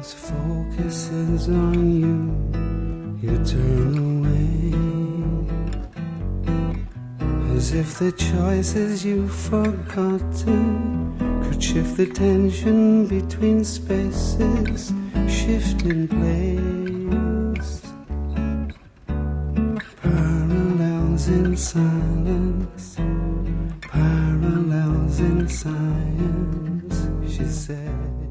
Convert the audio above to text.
focuses on you, you turn away, as if the choices you've forgotten could shift the tension between spaces, shift in place. Parallels in silence, parallels in science, she said.